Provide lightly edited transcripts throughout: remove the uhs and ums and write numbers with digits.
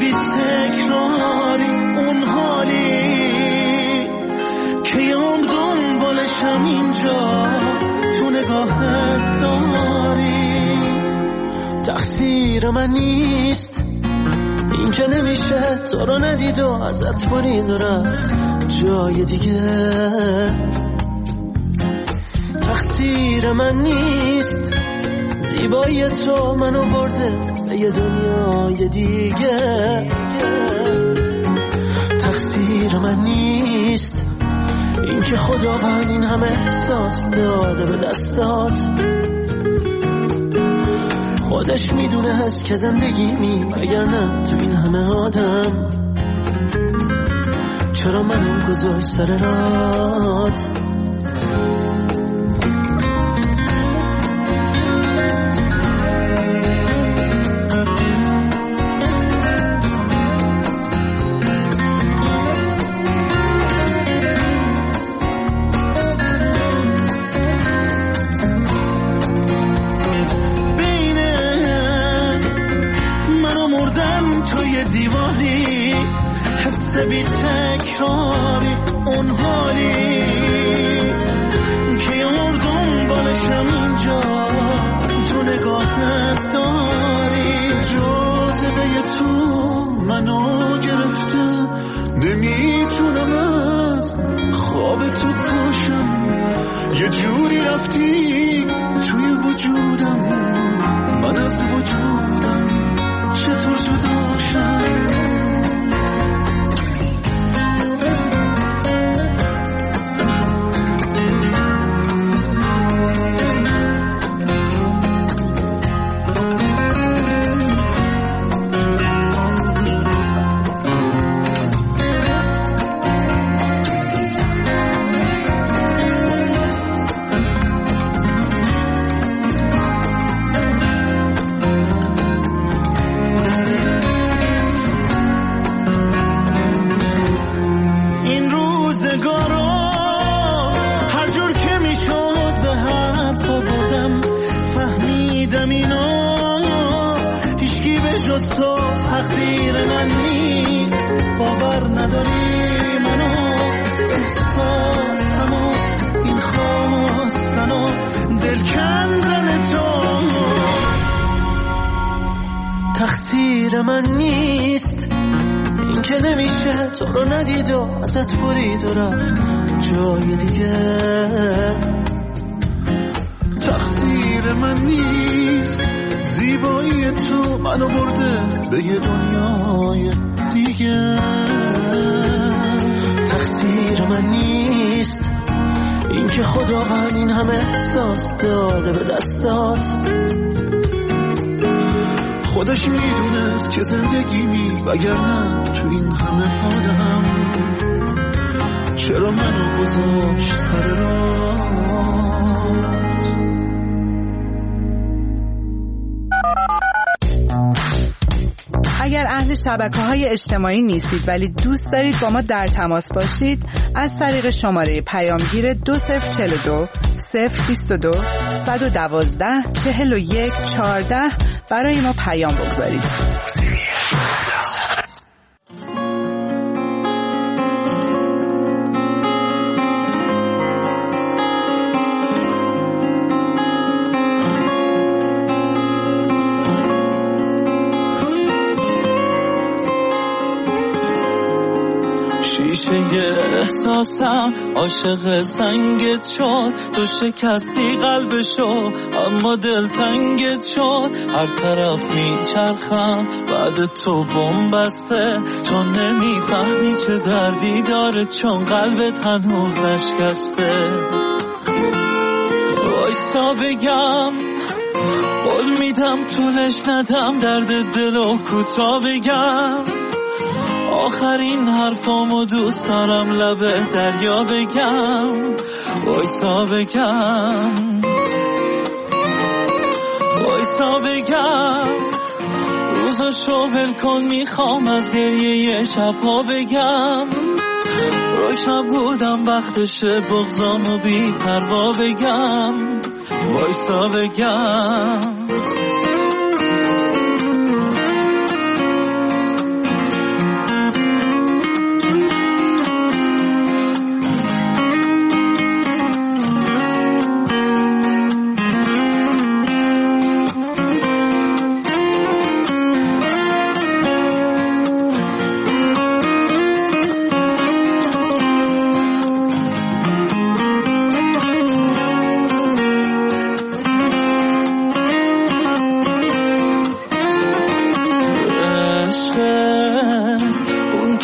بی تکراری اون حالی که یام دنبالشم اینجا تو نگاهت داری. تقصیر من نیست این که نمیشه تو رو ندید و ازت برید و رفت جای دیگه. تقصیر من نیست زیبایی تو منو برده به یه دنیای دیگه. تقصیر من نیست این که خداوند این همه احساس داده به دستات. خودش میدونه هست که زندگی اگر نه تو این همه آدم چرا منو گذاشت سر رات. بی تکراری اون حالی که یار دنبالشم اینجا تو نگاهت داری. جاذبه تو منو گرفته نمیتونم از خواب تو پاشم. یه جوری رفتی توی وجودم من از وجودم چطور جدا شم. تقصیر من نیست این که نمیشه تو رو ندید و ازت برید و رفت جای دیگه. تقصیر من نیست زیبایی تو منو برده به یه دنیای دیگه. تقصیر من نیست این که خداوند این همه احساس داده به دستات. خودش میدونست که زندگی وگرنه تو این همه آدم چرا منو گذاشت سر رات. اگر اهل شبکه‌های اجتماعی نیستید ولی دوست دارید با ما در تماس باشید از طریق شماره پیامگیر 2042 022 112 41 14 برای ما پیام بگذارید. احساسم عاشق سنگت شد، تو شکستی قلبشو اما دل تنگت شد. هر طرف میچرخم بعد تو بمبسته، تو نمیفهمی چه دردی داره چون قلبت هنوز نشکسته. وایسا بگم قول میدم طولش ندم، درد دلو کوتاه بگم. آخرین حرفامو دوست دارم لبه دریا بگم. وایسا بگم وایسا بگم، روزاشو ول کن میخوام از گریه شبها بگم. روشن بودم وقتشه بغضامو بی پروا بگم. وایسا بگم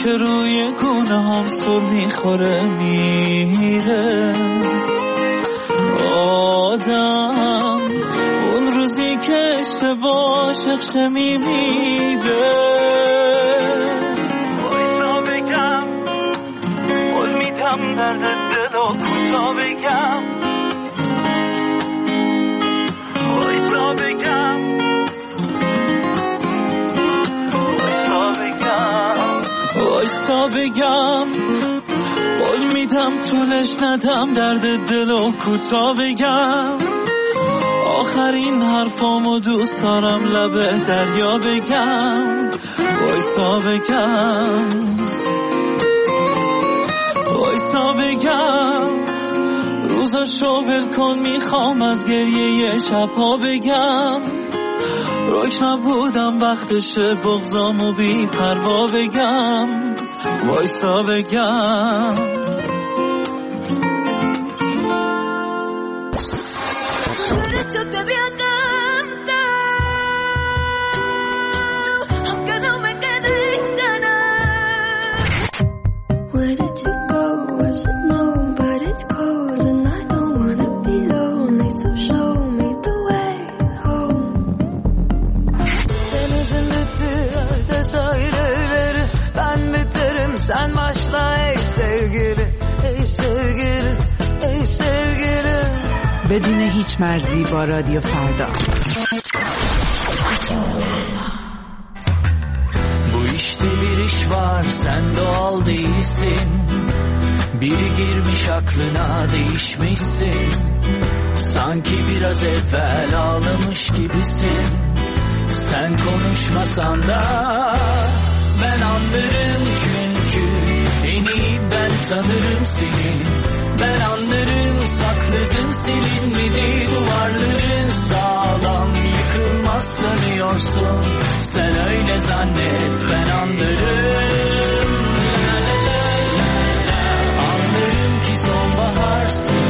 که روی گونه هم سر میخوره میره آدم اون روزی که اشتباه شخصه میمیره وایسا بگم قول میدم درد دل و کوتا بگم وایسا بگم وایسا بگم قول میدم طولش ندم درد دل و کوتا بگم آخرین حرفامو دوست دارم لب دریا بگم وایسا بگم وایسا بگم روزاشو ول کن میخوام از گریه شبها بگم روک نبودم وقتشه بغضامو بی پروا بگم وایسا بگم Sen başla ey sevgili, ey sevgili, ey sevgili. بدون هیچ مرزی با رادیو فردا. Bu işte bir iş var, sen doğal değilsin. Biri girmiş aklına, değişmişsin. Sanki biraz evvel ağlamış gibisin. Sen konuşmasan da ben anlarım çünkü en iyi ben tanırım seni. Ben anlarım sakladın silinmedi duvarların sağlam yıkılmaz sanıyorsun. Sen öyle zannet ben anlarım. La la la la la. Anlarım ki sonbaharsın.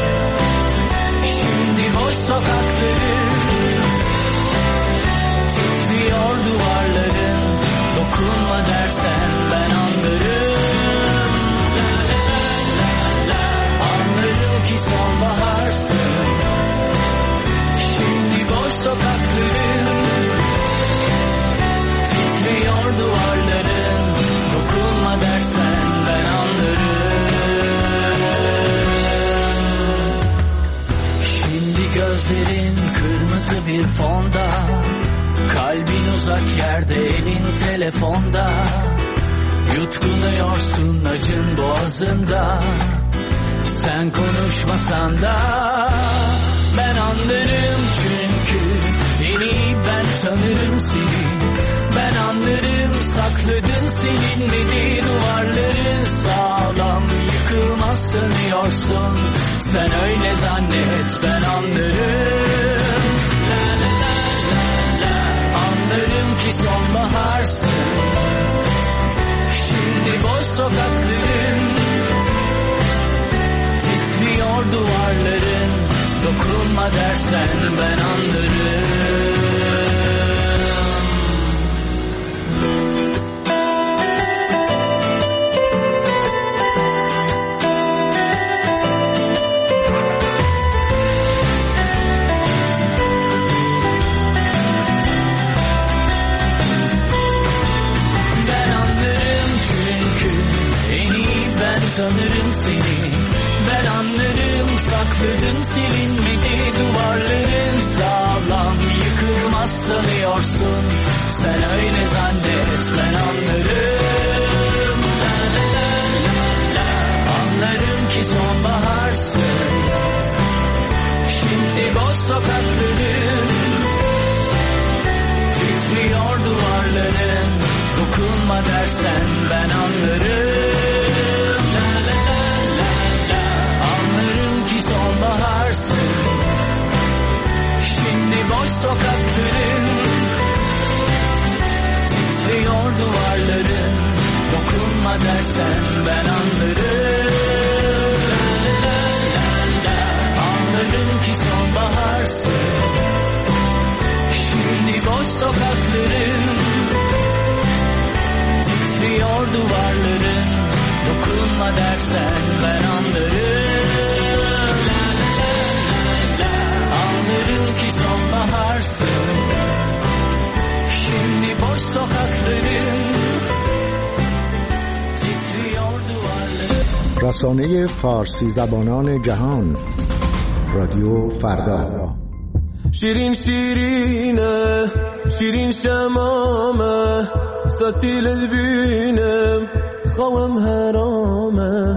Şimdi boş sokakları titriyor duvarların. Dokunma dersen ben anlarım. La la la la. Anlarım ki sonbaharsın. Şimdi boş sokakların titriyor duvarların. Dokunma dersen ben anlarım. Şimdi gözlerin kırmızı bir fonda. Kalbin uzak yerde, elin telefonda. Yutkunuyorsun acın boğazında. Sen konuşmasan da ben anlarım çünkü en iyi ben tanırım seni. Ben anlarım sakladın silinmedi duvarların sağlam yıkılmaz sanıyorsun. Sen öyle zannet ben anlarım. La la la la la. Anlarım ki sonbaharsın. Şimdi boş sokakların titriyor duvarların. Dokunma dersen ben anlarım. Tanırım seni, ben anlarım sakladın silinmedi duvarların sağlam yıkılmaz sanıyorsun. Sen öyle zannet ben anlarım. La la la la la. Anlarım ki sonbaharsın. Şimdi boş sokakların titriyor duvarların. Dokunma dersen ben anlarım. Sonbaharsın. Şimdi boş sokakların titriyor duvarların. Dokunma dersen ben anlarım. La la la la. Anlarım ki sonbaharsın. Şimdi boş sokakların titriyor titriyor duvarların, dokunma dersen ben anlarım. Anlarım ki sonbaharsın, şimdi boş sokakların titriyor duvarların. رسانه فارسی زبانان جهان، رادیو فردا. شیرین شیرینه شیرین شمامه ستیلت بینم خوام حرامه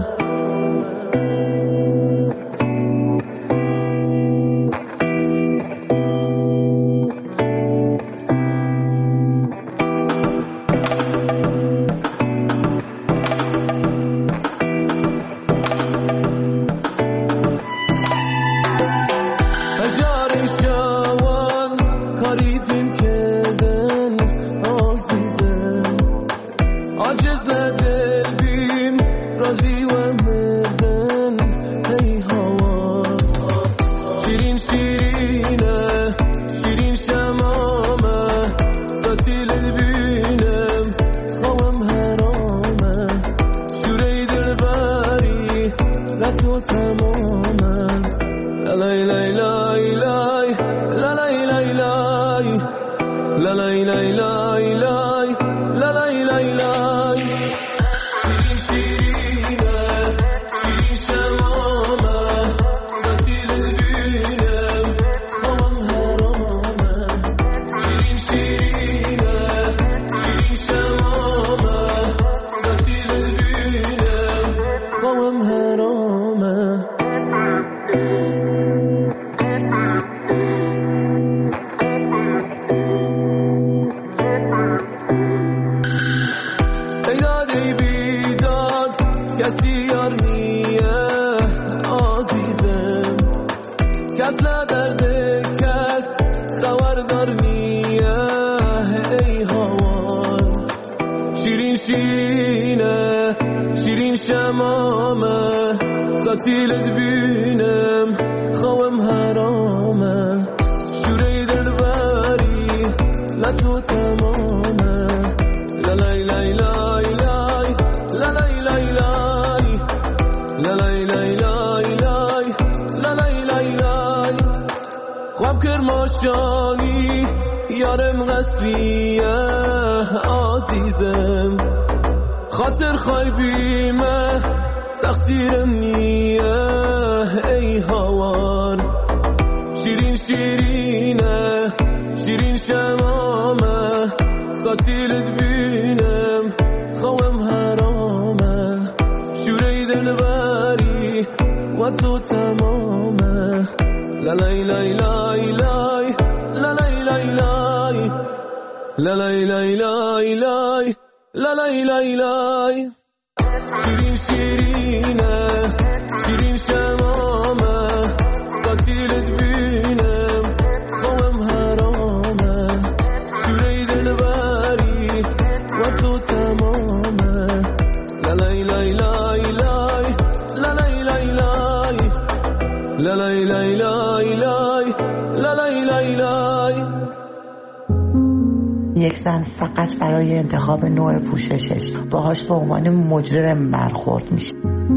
یک زن فقط برای انتخاب نوع پوششش باهاش به عنوان مجرم برخورد میشه.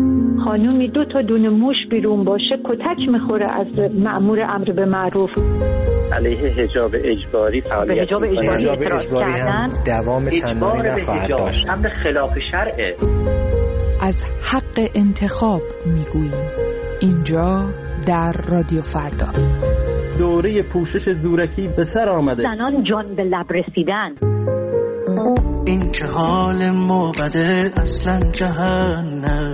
خانومی 2 تا دونه موش بیرون باشه کتک میخوره از مأمور امر به معروف. علیه حجاب اجباری فعالیت حجاب اجباری هم دوام چندانی نخواهد داشت. امر خلاف شرعه. از حق انتخاب میگوییم اینجا در رادیو فردا. دوره پوشش زورکی به سر آمده. زنان جان به لب رسیدن. این که حال ما بده اصلا جهنم،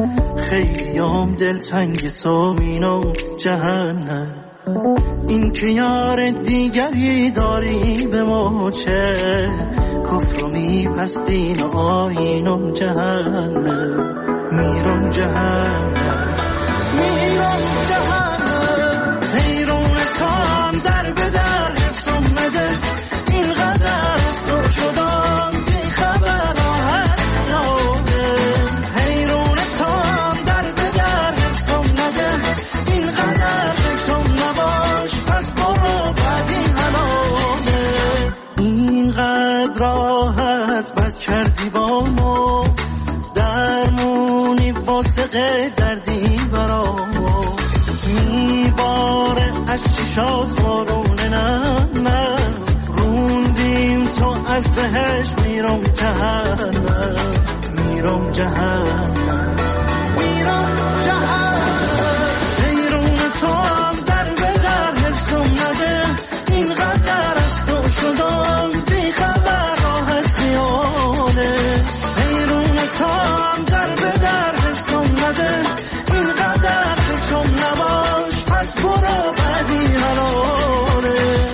خیلیام دلتنگ تو مینم جهنم. این که یار دیگری داری به ما چه، کفر و میپستین و آینم جهنم. میرم جهنم، میرم جهنم. حیرون تام در به در حفظم مده، اینقدر تو شدم بی خبر راحت ناده. حیرون تام در به در حفظم مده، اینقدر حفظم نباش پس برو بعد این حلاله. اینقدر راحت بد کردی با ما، درمونی واسه دردی برا ما، میباره از چشات بارونه، نه روندیم تو از بهش میرم جهنم، میرم جهنم، میرم جهنم. حیرون تو هم در به در حرسم نده، اینقدر از تو شدم بیخبر راحت خیاله. حیرون تو هم در به در حرسم نده، اینقدر فکرم نباش پس برو بعدی حلاله.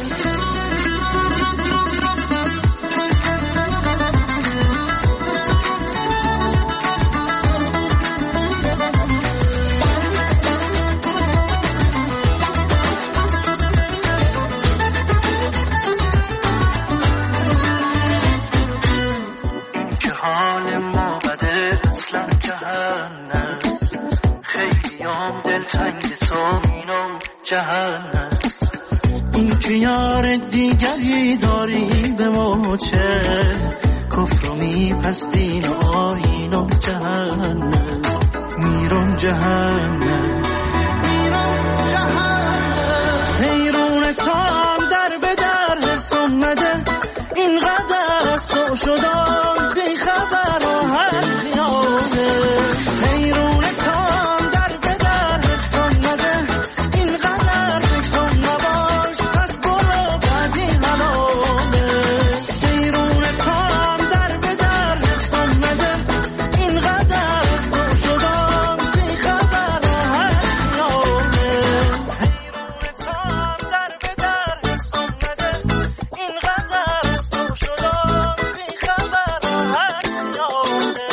این که یار دیگری داری به ما چه، کفر و میپستین و آیین و جهنم، میرم جهنم، میرم جهنم. حیرون تو هم در به در حرسم نده، اینقدر از تو شدم بیخبر راحت خیاله. حیرون تو هم در به در حرسم نده، اینقدر فکرم نباش پس برو بعدی حلاله. حیرون تو هم در به در حرسم نده، اینقدر از تو شدم بیخبر راحت خیاله. حیرون تو هم در به در حرسم نده، اینقدر از تو شدم بیخبر راحت خیاله.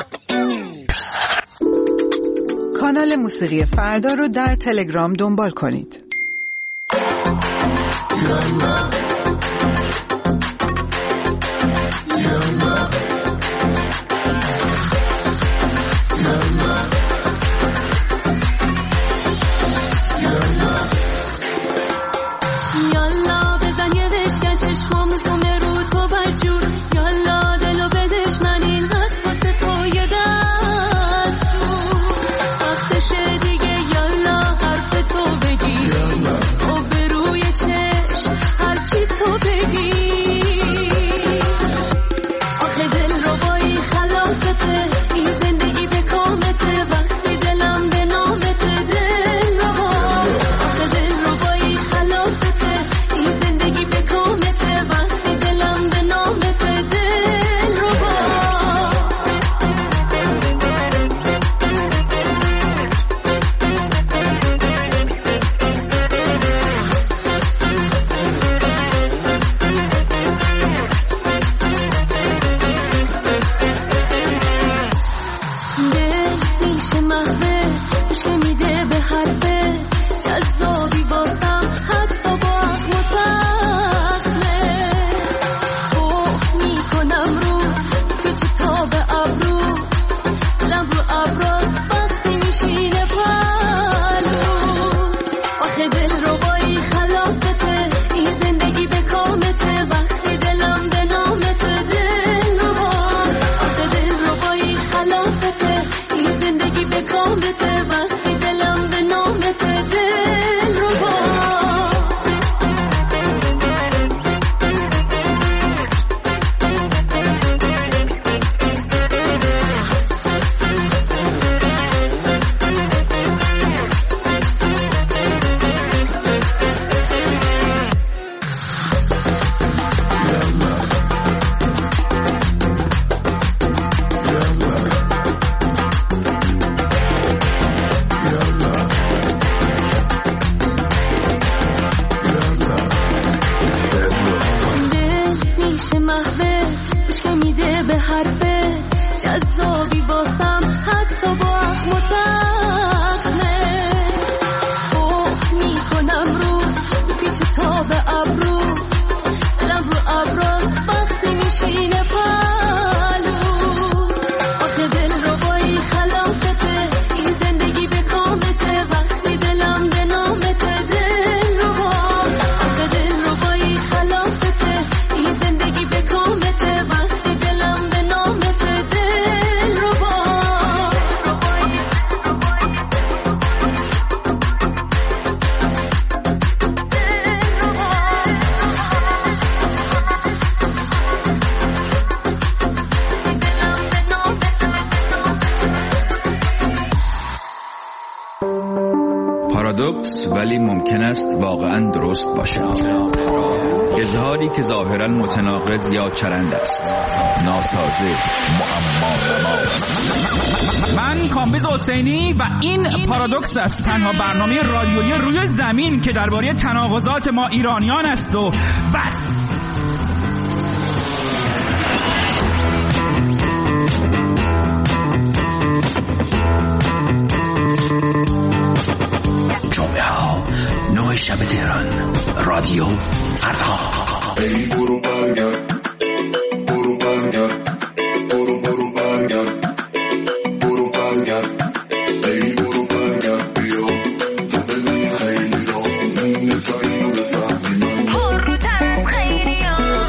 کانال موسیقی فردا رو در تلگرام دنبال کنید. یالا بزن یه بشکن چشمام زومه رو تو بجور، یالا دلو بدش من این قصد واسه تو یه دست وقتشه دیگه، یالا حرف تو بگی تو به روی چشم هرچی تو بگی. آخه دل رو بایی خلافته، این زندگی به کامته، وقتی دلم به نامته دل رو بایی. آخه دل رو بایی خلافته، این زندگی به کامته، وقتی دلم به نامته دل رو بایی. دل میشه محوه، عشق میده به حرفه، جذابی باسم حتی با اخم و تخمه. اوه میکنم رو پیچ تا به ابرو، لب رو ابراز وقتی میشینه پلو. آخه دل رو بایی خلافته، این زندگی به کامته، وقتی دلم به نامته دل رو بایی. آخه دل رو بایی خلافته، این زندگی به کامته، وقتی دلم به نامته دل رو بایی. دل میشه محوه، عشق میده به حرفه، جذابی باسم حتی با اخم و تخمه. اوه میکنم رو تو پیچ و تا به ابرو، لب رو ابراز وقتی میشینه پلو. آخه دل رو بایی خلافته، این زندگی به کامته، وقتی دلم به نامته دل رو بایی. آخه دل رو بایی خلافته، این زندگی به کامته، وقتی دلم به نامته پارادوکس ولی ممکن است واقعا درست باشد. اظهاری که ظاهرا متناقض یا چرند است، ناسازه، معما. من کامبیز حسینی و این پارادوکس است، تنها برنامه رادیویی روی زمین که درباره تناقضات ما ایرانیان است و بس. جمعه ها 9 شب تهران، رادیو فردا. ای برو برگرد، برو برگرد، برو برگرد، برو برگرد، ای برو برگرد بیا تو بدونی خیلی را نفعی و بفهمی من برو تر خیلی ها.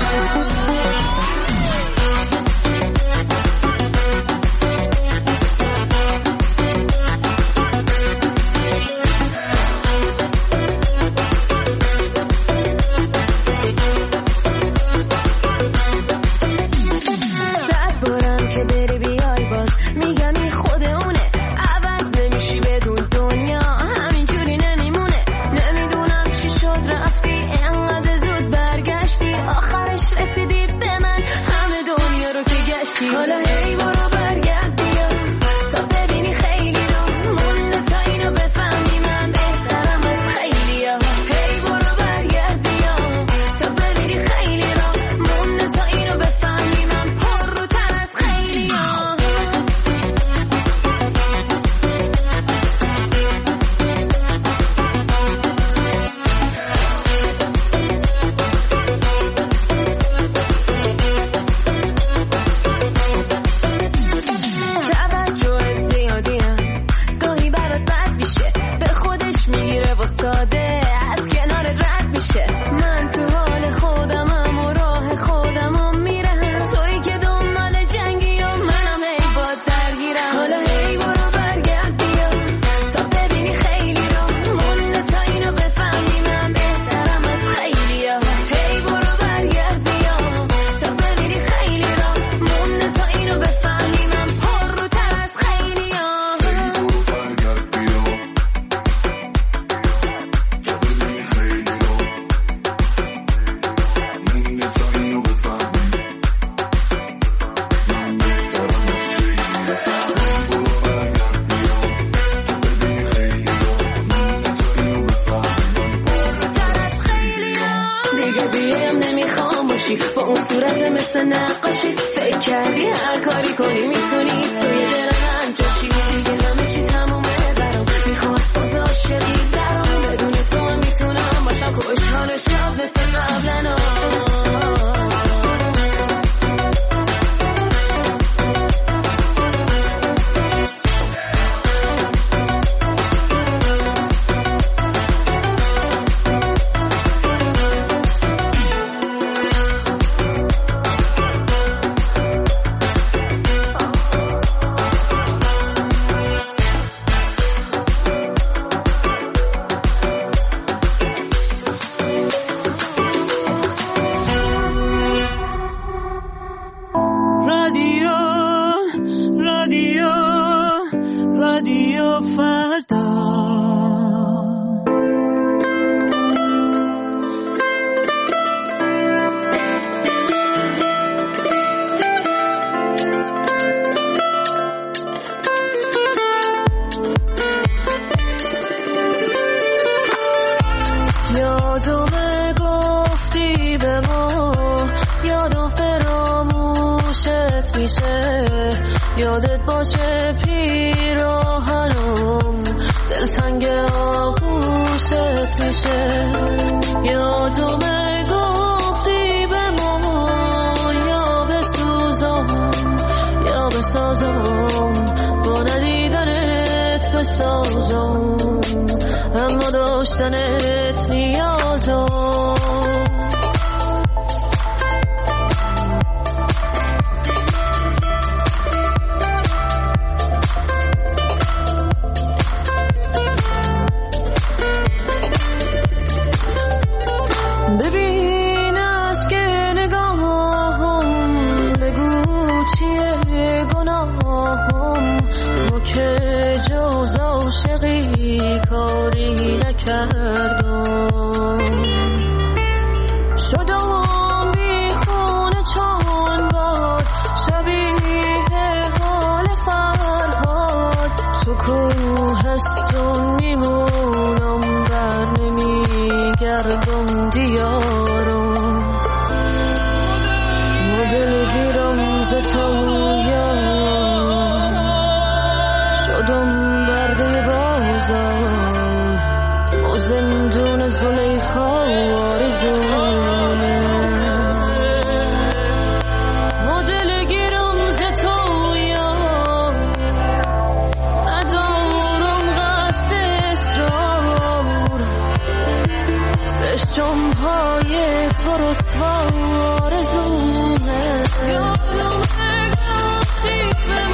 یادت باشه پیراهنم دلتنگ آغوشت میشه. یادم گفتی به ما یا بسوزم یا بسازم، با ندیدنت بسازم اما داشتنت نیازم. کاری نکردم شدم بی خونه چون باد شبیه حال فرهاد تو کوهستون میمونم بر نمیگردم دیارم مدل گیرم ز تویا شدم برده بازم و زندون زلیخا آرزونه مدل گیرم ز تویا ندارم قصد اصرار بشم های تو رسوا آرزونه یادم اگرخی به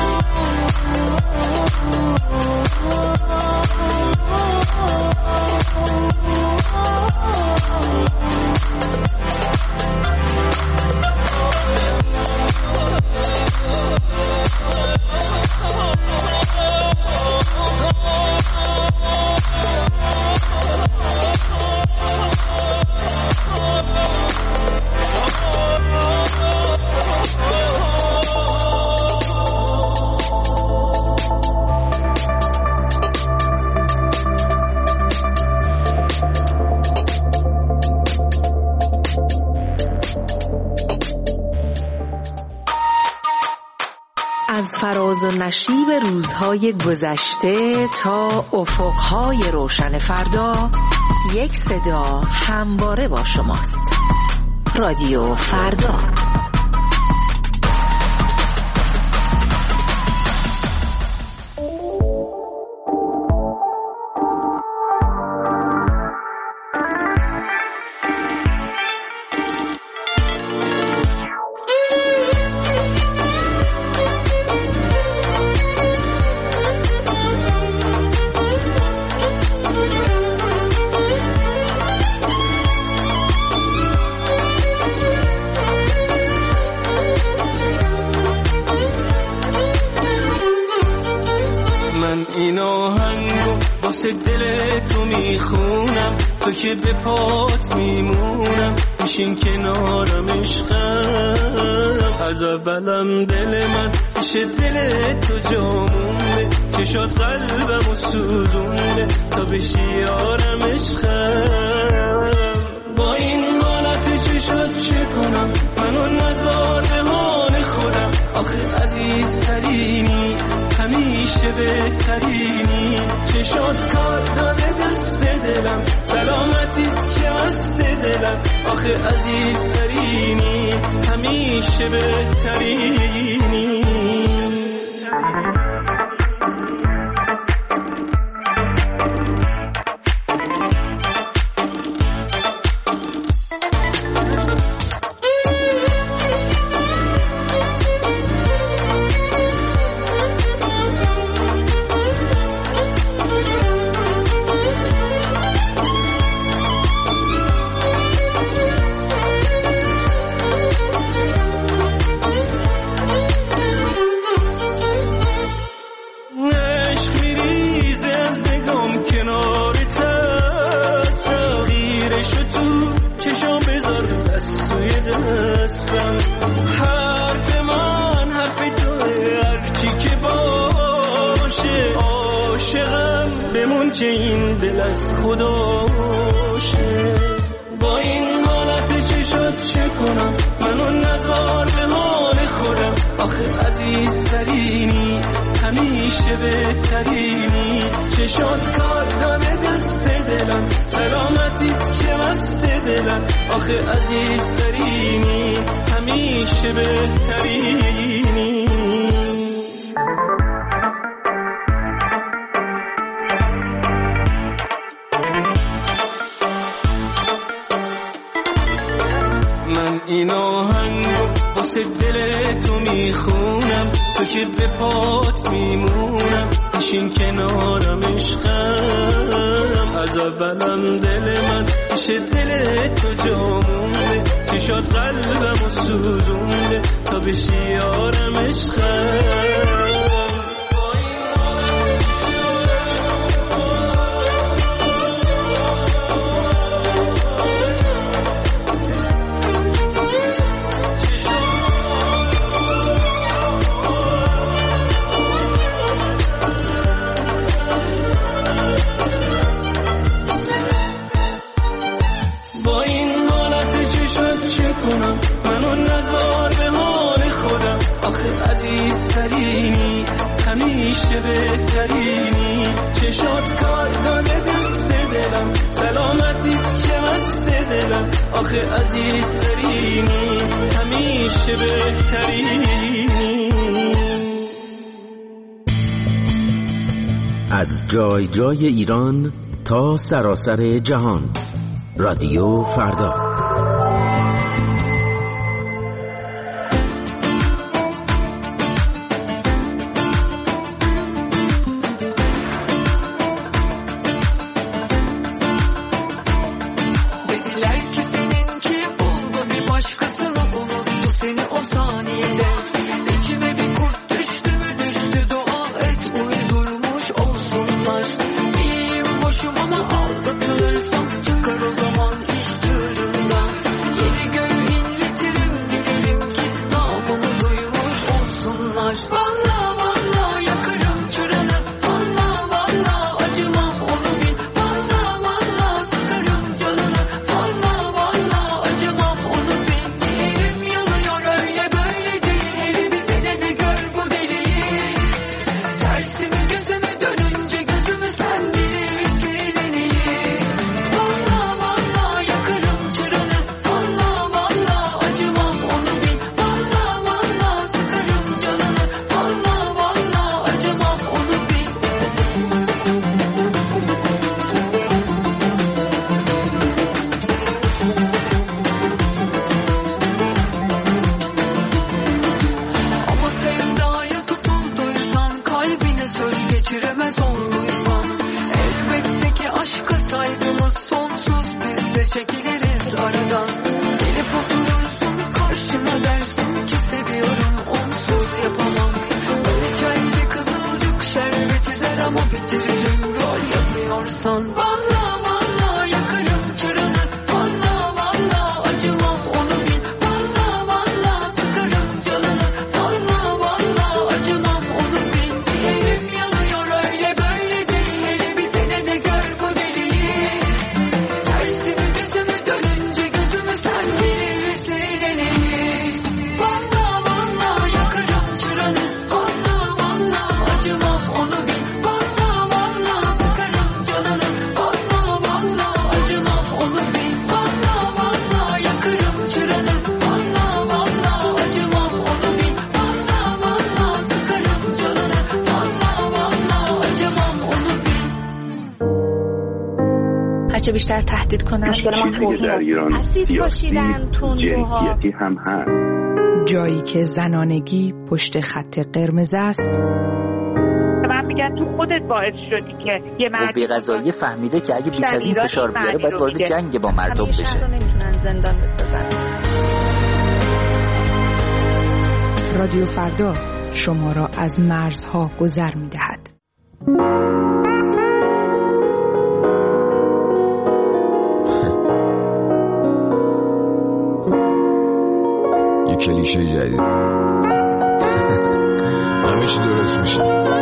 از فراز و نشیب روزهای گذشته تا افقهای روشن فردا یک صدا همواره با شماست. رادیو فردا. این آهنگو واسه دل تو میخونم تو که به پات میمونم بشین کنارم عشقم از اولم دل من پیش دل تو جامونه چشات قلبمو سوزونه تا بشی یارم عشقم با این حالت چشات چه کنم منو نزار حال خودم آخه عزیزترینی همیشه بهترینی چشات کار داده دست دلم سلامتیت که مست دلم آخه عزیزترینی همیشه بهترینی که این دل از خداشه با این حالت چشات چه کنم منو نزار به حال خودم آخه عزیزترینی همیشه بهترینی چشات کار داده دست دلم سلامتیت که مست دلم آخه عزیزترینی همیشه بهترینی من این آهنگو واسه دل تو میخونم تو که به پات میمونم بشین کنارم عشقم از اولم دل من پیش دل تو جامونه چشات قلبمو سوزونده تا بشی یارم عشقم عزیزترینی، همیشه بهترینی، چشات کار داده دست دلم، سلامتیت که مست دلم، آخه عزیزترینی، همیشه بهترینی. از جای جای ایران تا سراسر جهان، رادیو فردا. چه بیشتر تهدید کنن. در ایران اسید پاشیدن تندروها هم هست. جایی که زنانگی پشت خط قرمز است. من میگن تو خودت باعث شدی که یه مرد قوه قضاییه فهمیده که اگه بیش از این فشار بیاره باید وارد جنگ با مردم بشه. همیشه رو نمیتونن زندان بسازن. رادیو فردا شما را از مرزها گذر میدهد. یه کلیشه جدید همه چی درست میشه.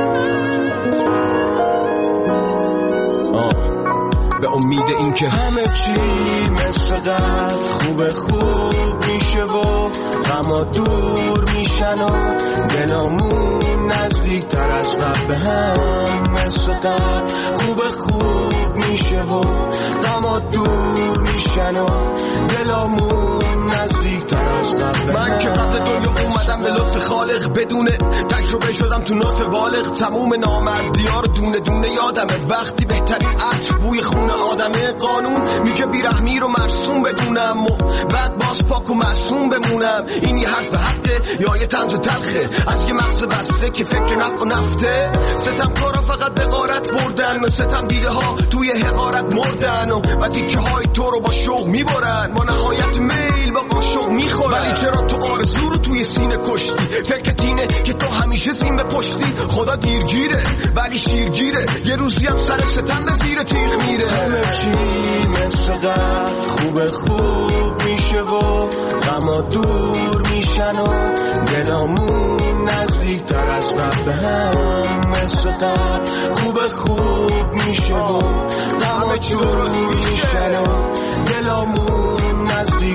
به امید این که همه چی مثل قبل خوب میشه و غما دور میشن و دلامون نزدیک تر از قبل به هم مثل قبل خوب میشه و غما دور میشن و دلامون نزدیک تر از قبل. من که قبل دنیا اومدم به لطف خالق بدون تجربه شدم تو نطف بالغ. تموم نامردی‌ها رو دونه دونه یادمه. وقتی بهترین عطر بوی خون آدمه. قانون میگه بیرحمی رو مرسوم بدونم و بعد باز پاک و معصوم بمونم. این یه حرف حقه یا یه طنز تلخه از یه مغز بسته که فکر نفع و نفته. ستم کارا فقط به غارت بردن و ستم دیده ها توی حقارت مردن و تیکه های تو رو با شوق میبرن. ما نهایت میل با قاشق میخورن. ولی چرا تو آرزو رو توی سینه کشتی؟ فکرت اینه که تو همیشه زین به پشتی. خدا دیرگیره ولی شیرگیره. یه روزی هم سر ستم به زیر تیغ میره. همه چی مثل قبل خوب میشه و غما دور میشن و دلامون نزدیک تر از قبل هم مثل قبل خوب میشه و غما دور میشن و دلامون نزدیک تر از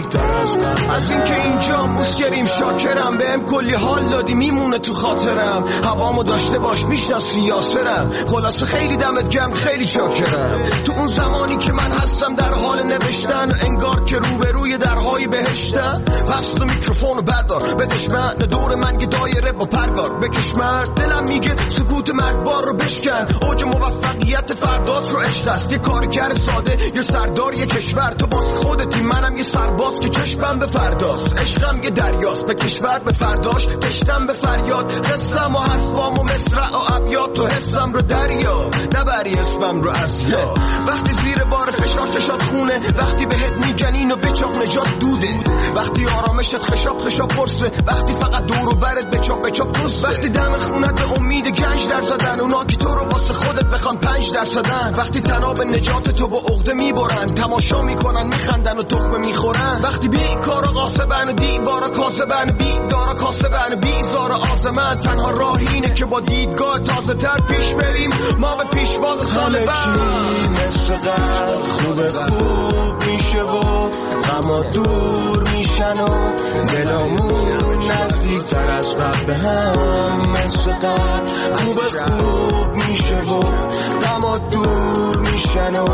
از قبل. از اینکه اینجا موسکریم شاکرم، بهم کلی حال دادی میمونه تو خاطرم. هوامو داشته باش میشناسی یاسرم. خلاصه خیلی دمت گرم خیلی شاکرم. تو اون زمانی که من هستم در حال نوشتن، انگار که روبروی درهای بهشتم. پس تو میکروفونو بردار بدش من، دور من یه دایره با پرگار بکش مرد. دلم میگه سکوت مرگبار رو بشکن. اوج موفقیت فردات رو عشق است. یه کارگر ساده یه سردار یه کشور. تو باز خودتی منم یه سرباز که چشمم به فرداست. عشقم یه دریاست به کشور به فرداش. دشتم به فریاد قسم و حرفام و مصرع و ابیات. تو حسم رو دریا نبری اسمم رو از یا. وقتی زیر بار فشار چشات خونه، وقتی بهت میگن اینو بچاق نجات دوده، وقتی آرامشت خشاب خشاب پرسه، وقتی فقط دور و برت بچاق بچاق دوسته، وقتی دم خونت امید گنج در زدن، اونا که تو رو واسه خودت بخوان 5%، وقتی تناب نجات تو با عقده میبرن، تماشا میکنن میخندن و تخمه میخورن، وقتی بیکارا قاسبن و دیوارا کاسبن، بیدارا کاسبن بیزارا آزمن، تنها راه اینه که با دیدگاه تازه تر پیش بریم ما به پیشواز سال بعد. مثل قبل خوب میشه و غما دور میشن و دلامون نزدیک تر از قبل به هم. مثل قبل خوب میشه و غما دور میشن و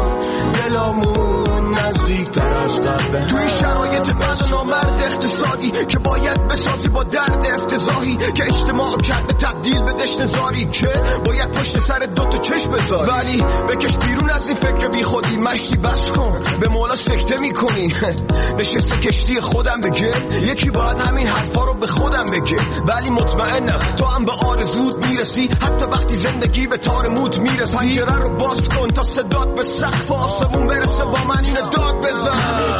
دلامون نزدیک تر از قبل به هم. توی شرایط بد و نامرد اقتصادی که باید بسازی با درد افتضاحی که اجتماع کرده تبدیل به دشنزاری که باید پشت سر دوتا چشم بذاری، ولی بکش بیرون از این فکر بی خودی، مشتی بس کن به مولا سکته میکنی. نشسته کشتی خودم بگه یکی باید همین حرفا رو به خودم بگه، ولی مطمئنم تو هم به آرزوت میرسی حتی وقتی زندگی به تار موت میرسی. پنجره رو باز کن تا صدات به سقف آسمون برسه، با من اینو داد بزن.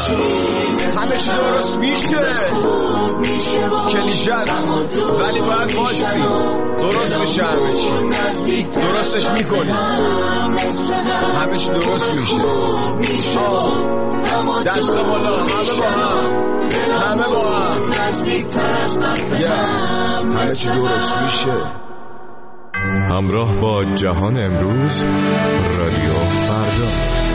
همه چی درست میشه کلیشه ولی باید باشی درست میشه، همه چی درستش میکنی، همه چی درست میشه. دست بالا همه با هم همه چی درست میشه. همراه با جهان امروز، رادیو فردا.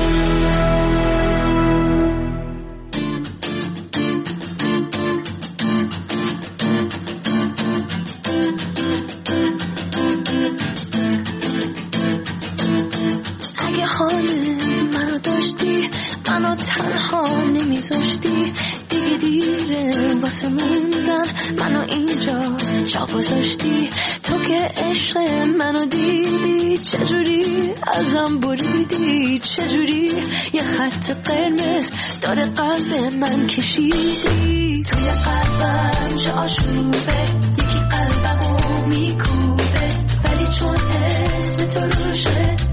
اگه حال منو داشتی، منو تنها نمیذاشتی، دیگه دیره واسه موندن، منو اینجا جا گذاشتی. تو که عشق منو دیدی، چجوری ازم بریدی، چجوری یه خط قرمز داره قلب من کشیدی. توی قلبم چه آشوبه، یکی قلبمو میکوبه، ولی چون اسم تو روشه